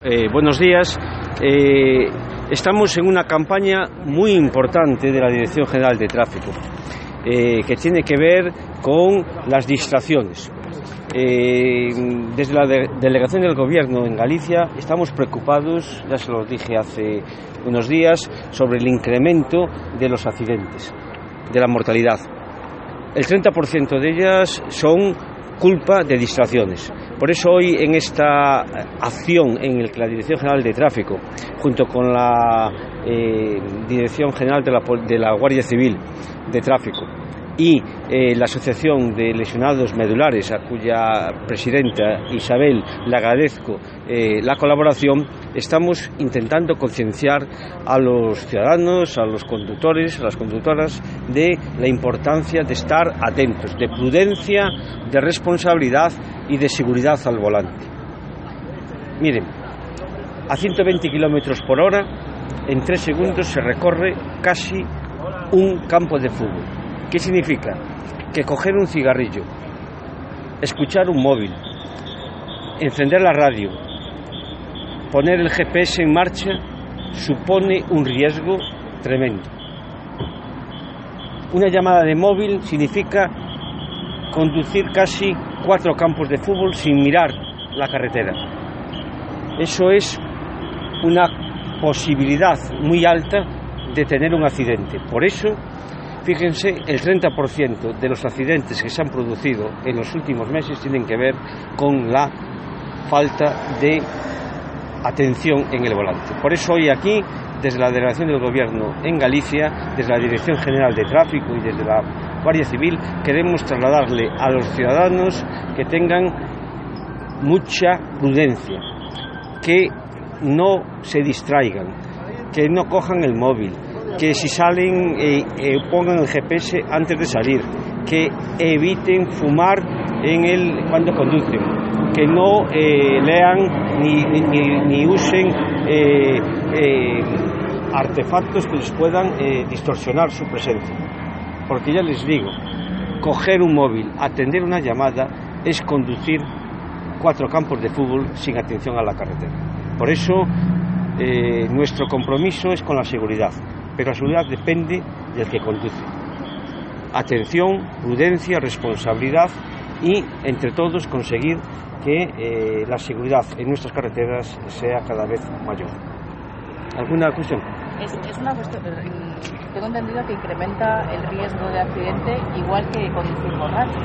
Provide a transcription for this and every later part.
Buenos días. Estamos en una campaña muy importante de la Dirección General de Tráfico, que tiene que ver con las distracciones. Desde la Delegación del Gobierno en Galicia estamos preocupados, ya se lo dije hace unos días, sobre el incremento de los accidentes, de la mortalidad. El 30% de ellas son culpa de distracciones. Por eso hoy, en esta acción en la que la Dirección General de Tráfico, junto con la Dirección General de la Guardia Civil de Tráfico y la Asociación de Lesionados Medulares, a cuya presidenta Isabel le agradezco la colaboración, estamos intentando concienciar a los ciudadanos, a los conductores, a las conductoras, de la importancia de estar atentos, de prudencia, de responsabilidad y de seguridad al volante. Miren, a 120 km por hora, en 3 segundos se recorre casi un campo de fútbol. ¿Qué significa? Que coger un cigarrillo, escuchar un móvil, encender la radio, poner el GPS en marcha, supone un riesgo tremendo. Una llamada de móvil significa conducir casi 4 campos de fútbol sin mirar la carretera. Eso es una posibilidad muy alta de tener un accidente. Por eso, fíjense, el 30% de los accidentes que se han producido en los últimos meses tienen que ver con la falta de atención en el volante. Por eso hoy aquí, desde la Delegación del Gobierno en Galicia, desde la Dirección General de Tráfico y desde la Guardia Civil, queremos trasladarle a los ciudadanos que tengan mucha prudencia, que no se distraigan, que no cojan el móvil, que si salen pongan el GPS antes de salir, que eviten fumar cuando conducen, que no lean ni usen artefactos que les puedan distorsionar su presencia. Porque ya les digo, coger un móvil, atender una llamada, es conducir 4 campos de fútbol sin atención a la carretera. Por eso nuestro compromiso es con la seguridad, pero la seguridad depende del que conduce. Atención, prudencia, responsabilidad y, entre todos, conseguir que la seguridad en nuestras carreteras sea cada vez mayor. ¿Alguna cuestión? Es una cuestión, tengo entendido que incrementa el riesgo de accidente igual que conducir borracho.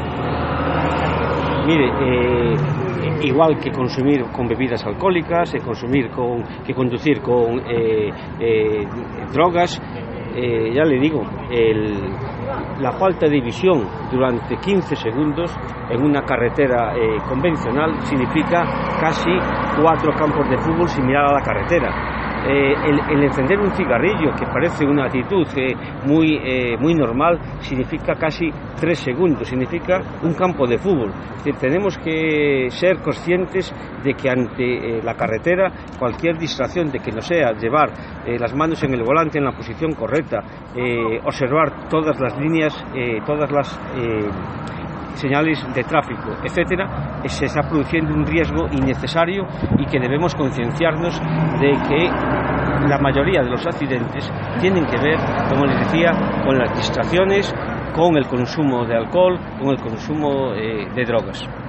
Mire, igual que consumir con bebidas alcohólicas, que conducir con drogas, ya le digo, la falta de visión durante 15 segundos en una carretera convencional significa casi 4 campos de fútbol sin mirar a la carretera. El encender un cigarrillo, que parece una actitud muy normal, significa casi 3 segundos, significa un campo de fútbol. Es decir, tenemos que ser conscientes de que ante la carretera cualquier distracción, de que no sea llevar las manos en el volante en la posición correcta, observar todas las líneas, todas las señales de tráfico, etcétera, se está produciendo un riesgo innecesario y que debemos concienciarnos de que la mayoría de los accidentes tienen que ver, como les decía, con las distracciones, con el consumo de alcohol, con el consumo de drogas.